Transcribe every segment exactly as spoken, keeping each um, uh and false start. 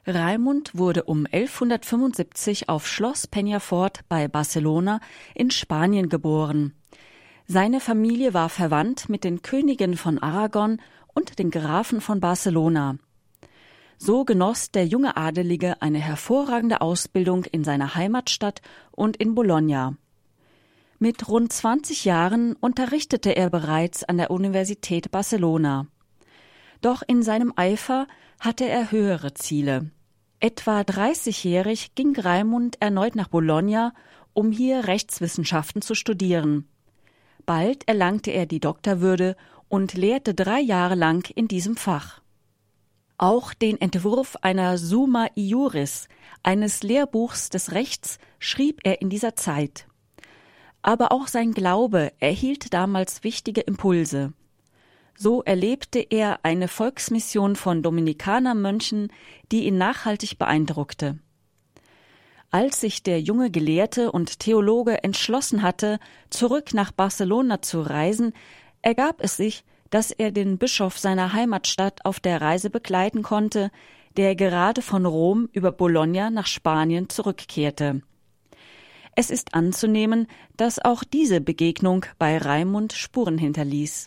Raimund wurde um elfhundertfünfundsiebzig auf Schloss Penyafort bei Barcelona in Spanien geboren. Seine Familie war verwandt mit den Königen von Aragon und den Grafen von Barcelona. So genoss der junge Adelige eine hervorragende Ausbildung in seiner Heimatstadt und in Bologna. Mit rund zwanzig Jahren unterrichtete er bereits an der Universität Barcelona. Doch in seinem Eifer hatte er höhere Ziele. Etwa dreißigjährig ging Raimund erneut nach Bologna, um hier Rechtswissenschaften zu studieren. Bald erlangte er die Doktorwürde und lehrte drei Jahre lang in diesem Fach. Auch den Entwurf einer Summa Iuris, eines Lehrbuchs des Rechts, schrieb er in dieser Zeit. Aber auch sein Glaube erhielt damals wichtige Impulse. So erlebte er eine Volksmission von Dominikanermönchen, die ihn nachhaltig beeindruckte. Als sich der junge Gelehrte und Theologe entschlossen hatte, zurück nach Barcelona zu reisen, ergab es sich, dass er den Bischof seiner Heimatstadt auf der Reise begleiten konnte, der gerade von Rom über Bologna nach Spanien zurückkehrte. Es ist anzunehmen, dass auch diese Begegnung bei Raimund Spuren hinterließ.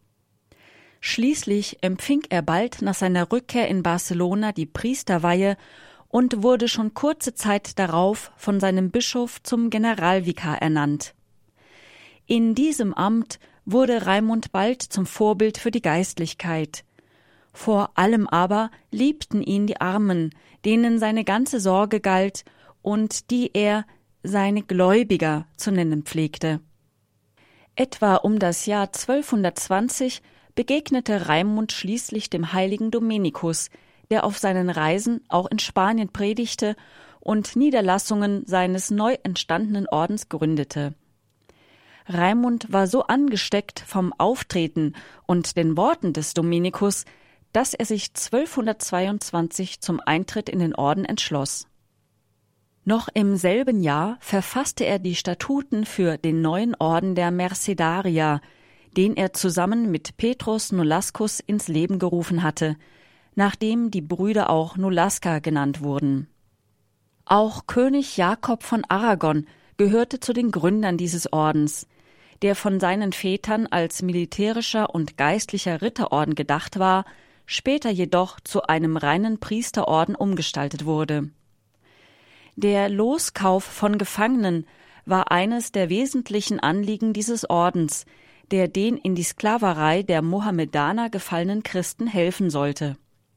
Schließlich empfing er bald nach seiner Rückkehr in Barcelona die Priesterweihe und wurde schon kurze Zeit darauf von seinem Bischof zum Generalvikar ernannt. In diesem Amt wurde Raimund bald zum Vorbild für die Geistlichkeit. Vor allem aber liebten ihn die Armen, denen seine ganze Sorge galt und die er seine Gläubiger zu nennen pflegte. Etwa um das Jahr zwölfhundertzwanzig begegnete Raimund schließlich dem heiligen Dominikus, der auf seinen Reisen auch in Spanien predigte und Niederlassungen seines neu entstandenen Ordens gründete. Raimund war so angesteckt vom Auftreten und den Worten des Dominikus, dass er sich zwölfhundertzweiundzwanzig zum Eintritt in den Orden entschloss. Noch im selben Jahr verfasste er die Statuten für den neuen Orden der Mercedarier, den er zusammen mit Petrus Nolascus ins Leben gerufen hatte, nachdem die Brüder auch Nolasca genannt wurden. Auch König Jakob von Aragon gehörte zu den Gründern dieses Ordens, der von seinen Vätern als militärischer und geistlicher Ritterorden gedacht war, später jedoch zu einem reinen Priesterorden umgestaltet wurde. Der Loskauf von Gefangenen war eines der wesentlichen Anliegen dieses Ordens, der den in die Sklaverei der Mohammedaner gefallenen Christen helfen sollte.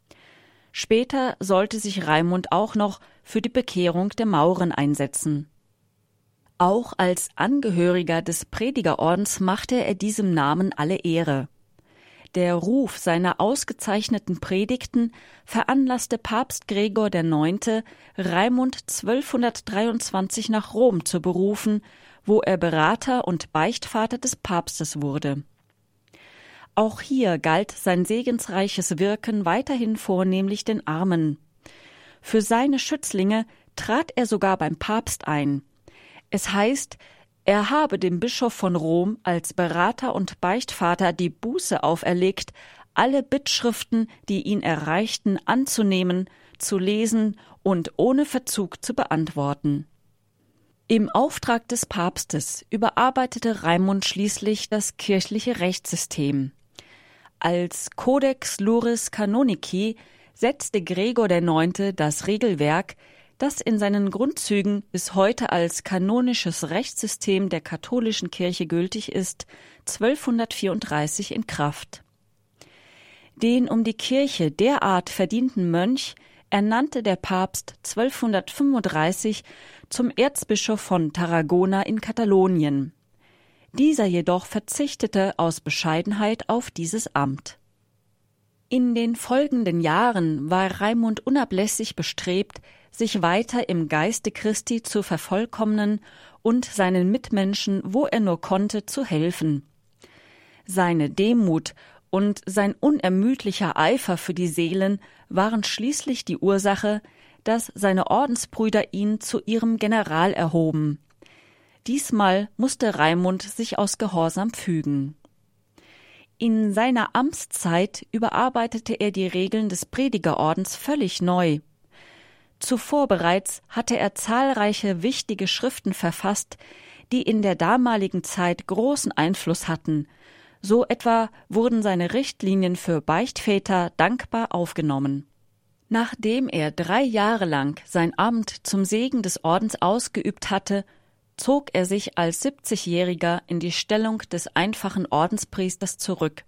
Später sollte sich Raimund auch noch für die Bekehrung der Mauren einsetzen. Auch als Angehöriger des Predigerordens machte er diesem Namen alle Ehre. Der Ruf seiner ausgezeichneten Predigten veranlasste Papst Gregor der Neunte, Raimund zwölfhundertdreiundzwanzig nach Rom zu berufen, wo er Berater und Beichtvater des Papstes wurde. Auch hier galt sein segensreiches Wirken weiterhin vornehmlich den Armen. Für seine Schützlinge trat er sogar beim Papst ein. Es heißt, er habe dem Bischof von Rom als Berater und Beichtvater die Buße auferlegt, alle Bittschriften, die ihn erreichten, anzunehmen, zu lesen und ohne Verzug zu beantworten. Im Auftrag des Papstes überarbeitete Raimund schließlich das kirchliche Rechtssystem. Als Codex Iuris Canonici setzte Gregor der Neunte das Regelwerk, das in seinen Grundzügen bis heute als kanonisches Rechtssystem der katholischen Kirche gültig ist, zwölfhundertvierunddreißig in Kraft. Den um die Kirche derart verdienten Mönch ernannte der Papst zwölfhundertfünfunddreißig zum Erzbischof von Tarragona in Katalonien. Dieser jedoch verzichtete aus Bescheidenheit auf dieses Amt. In den folgenden Jahren war Raimund unablässig bestrebt, sich weiter im Geiste Christi zu vervollkommnen und seinen Mitmenschen, wo er nur konnte, zu helfen. Seine Demut und sein unermüdlicher Eifer für die Seelen waren schließlich die Ursache, dass seine Ordensbrüder ihn zu ihrem General erhoben. Diesmal musste Raimund sich aus Gehorsam fügen. In seiner Amtszeit überarbeitete er die Regeln des Predigerordens völlig neu. Zuvor bereits hatte er zahlreiche wichtige Schriften verfasst, die in der damaligen Zeit großen Einfluss hatten. So etwa wurden seine Richtlinien für Beichtväter dankbar aufgenommen. Nachdem er drei Jahre lang sein Amt zum Segen des Ordens ausgeübt hatte, zog er sich als siebzigjähriger in die Stellung des einfachen Ordenspriesters zurück.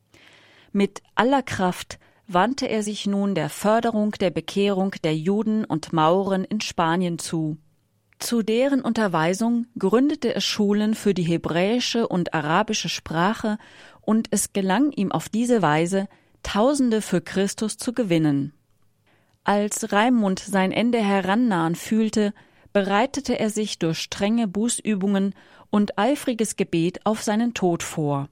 Mit aller Kraft wandte er sich nun der Förderung der Bekehrung der Juden und Mauren in Spanien zu. Zu deren Unterweisung gründete er Schulen für die hebräische und arabische Sprache, und es gelang ihm auf diese Weise, Tausende für Christus zu gewinnen. Als Raimund sein Ende herannahen fühlte, bereitete er sich durch strenge Bußübungen und eifriges Gebet auf seinen Tod vor.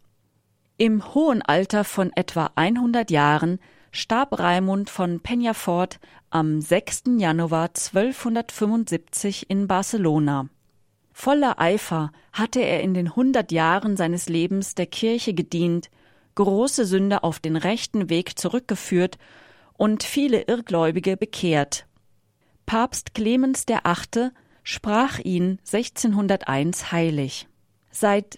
Im hohen Alter von etwa hundert Jahren starb Raimund von Peñafort am sechsten Januar zwölfhundertfünfundsiebzig in Barcelona. Voller Eifer hatte er in den hundert Jahren seines Lebens der Kirche gedient, große Sünder auf den rechten Weg zurückgeführt und viele Irrgläubige bekehrt. Papst Clemens der Achte sprach ihn sechzehnhunderteins heilig. Seit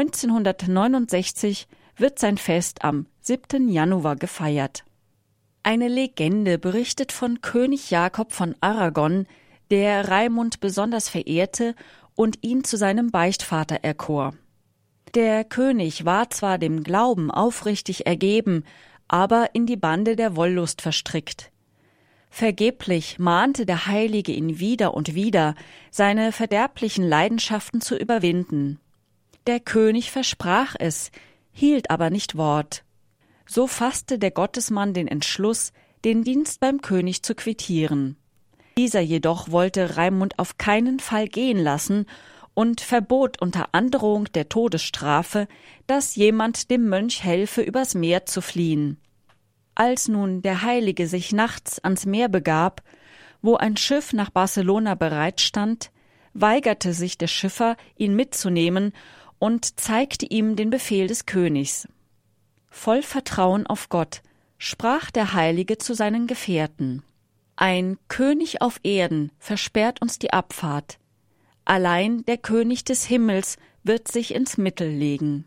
neunzehnhundertneunundsechzig wird sein Fest am siebten Januar gefeiert. Eine Legende berichtet von König Jakob von Aragon, der Raimund besonders verehrte und ihn zu seinem Beichtvater erkor. Der König war zwar dem Glauben aufrichtig ergeben, aber in die Bande der Wollust verstrickt. Vergeblich mahnte der Heilige ihn wieder und wieder, seine verderblichen Leidenschaften zu überwinden. Der König versprach es, hielt aber nicht Wort. So fasste der Gottesmann den Entschluss, den Dienst beim König zu quittieren. Dieser jedoch wollte Raimund auf keinen Fall gehen lassen und verbot unter Androhung der Todesstrafe, dass jemand dem Mönch helfe, übers Meer zu fliehen. Als nun der Heilige sich nachts ans Meer begab, wo ein Schiff nach Barcelona bereitstand, weigerte sich der Schiffer, ihn mitzunehmen, und zeigte ihm den Befehl des Königs. Voll Vertrauen auf Gott sprach der Heilige zu seinen Gefährten: Ein König auf Erden versperrt uns die Abfahrt. Allein der König des Himmels wird sich ins Mittel legen.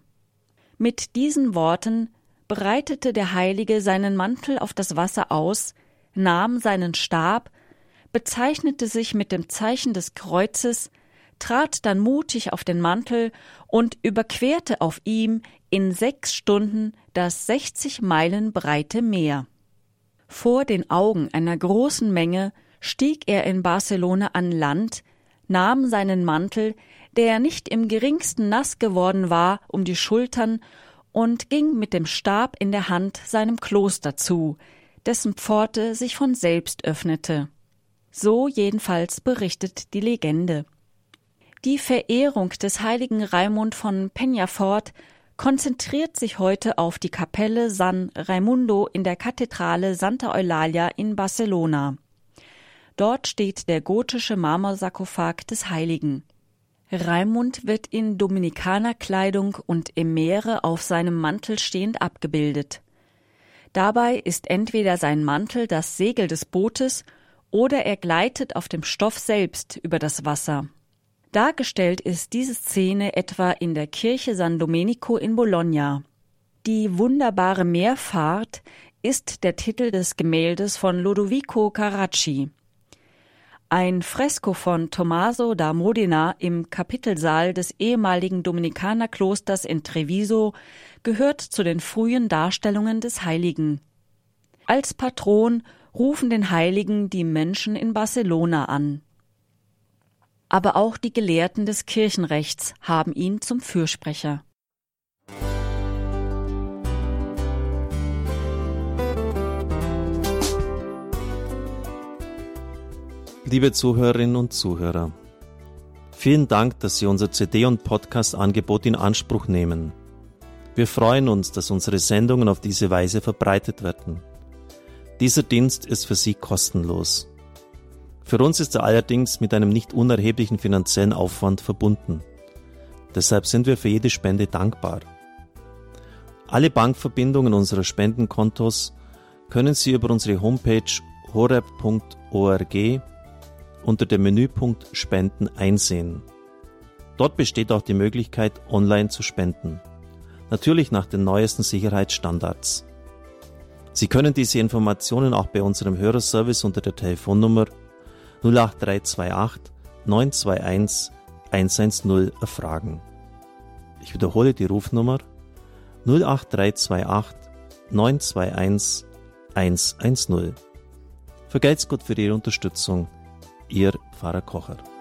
Mit diesen Worten breitete der Heilige seinen Mantel auf das Wasser aus, nahm seinen Stab, bezeichnete sich mit dem Zeichen des Kreuzes, trat dann mutig auf den Mantel und überquerte auf ihm in sechs Stunden das sechzig Meilen breite Meer. Vor den Augen einer großen Menge stieg er in Barcelona an Land, nahm seinen Mantel, der nicht im geringsten nass geworden war, um die Schultern und ging mit dem Stab in der Hand seinem Kloster zu, dessen Pforte sich von selbst öffnete. So jedenfalls berichtet die Legende. Die Verehrung des heiligen Raimund von Peñafort konzentriert sich heute auf die Kapelle San Raimundo in der Kathedrale Santa Eulalia in Barcelona. Dort steht der gotische Marmorsarkophag des Heiligen. Raimund wird in Dominikanerkleidung und im Meere auf seinem Mantel stehend abgebildet. Dabei ist entweder sein Mantel das Segel des Bootes oder er gleitet auf dem Stoff selbst über das Wasser. Dargestellt ist diese Szene etwa in der Kirche San Domenico in Bologna. Die wunderbare Meerfahrt ist der Titel des Gemäldes von Lodovico Carracci. Ein Fresko von Tommaso da Modena im Kapitelsaal des ehemaligen Dominikanerklosters in Treviso gehört zu den frühen Darstellungen des Heiligen. Als Patron rufen den Heiligen die Menschen in Barcelona an. Aber auch die Gelehrten des Kirchenrechts haben ihn zum Fürsprecher. Liebe Zuhörerinnen und Zuhörer, vielen Dank, dass Sie unser C D- und Podcast-Angebot in Anspruch nehmen. Wir freuen uns, dass unsere Sendungen auf diese Weise verbreitet werden. Dieser Dienst ist für Sie kostenlos. Für uns ist er allerdings mit einem nicht unerheblichen finanziellen Aufwand verbunden. Deshalb sind wir für jede Spende dankbar. Alle Bankverbindungen unserer Spendenkontos können Sie über unsere Homepage horeb punkt org unter dem Menüpunkt Spenden einsehen. Dort besteht auch die Möglichkeit, online zu spenden. Natürlich nach den neuesten Sicherheitsstandards. Sie können diese Informationen auch bei unserem Hörerservice unter der Telefonnummer null acht drei zwei acht neun zwei eins eins eins null erfragen. Ich wiederhole die Rufnummer null acht drei zwei acht neun zwei eins eins eins null. Vergelt's Gott für Ihre Unterstützung. Ihr Pfarrer Kocher.